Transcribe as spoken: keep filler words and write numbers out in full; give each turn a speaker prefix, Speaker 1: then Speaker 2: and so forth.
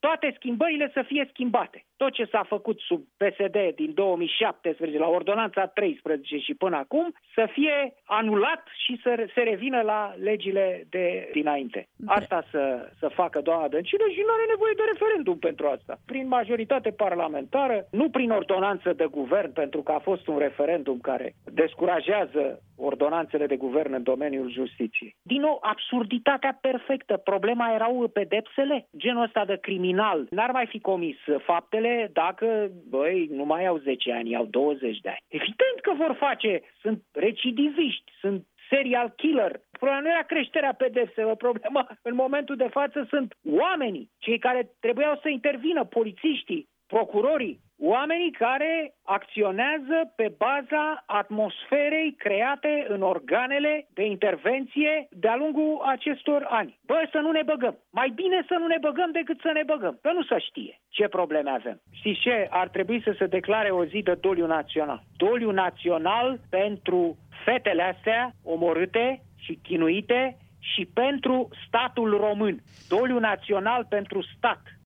Speaker 1: toate schimbările să fie schimbate. Tot ce s-a făcut sub P S D din două mii șaptesprezece la ordonanța treisprezece și până acum să fie anulat și să se revină la legile de dinainte. Asta să, să facă doamna Dăncilă și nu are nevoie de referendum pentru asta. Prin majoritate parlamentară, nu prin ordonanță de guvern, pentru că a fost un referendum care descurajează ordonanțele de guvern în domeniul justiției. Din nou, absurditatea perfectă. Problema erau pedepsele. Genul ăsta de criminal n-ar mai fi comis faptele dacă, băi, nu mai au zece ani, au douăzeci de ani. Evident că vor face. Sunt recidiviști, sunt serial killer. Problema nu era creșterea pedepselor, problema în momentul de față sunt oamenii, cei care trebuiau să intervină, polițiștii, procurorii, oamenii care acționează pe baza atmosferei create în organele de intervenție de-a lungul acestor ani. Bă, să nu ne băgăm. Mai bine să nu ne băgăm decât să ne băgăm. Că nu se știe ce probleme avem. Știți ce? Ar trebui să se declare o zi de doliu național. Doliu național pentru fetele astea omorâte și chinuite și pentru statul român. Doliu național pentru stat.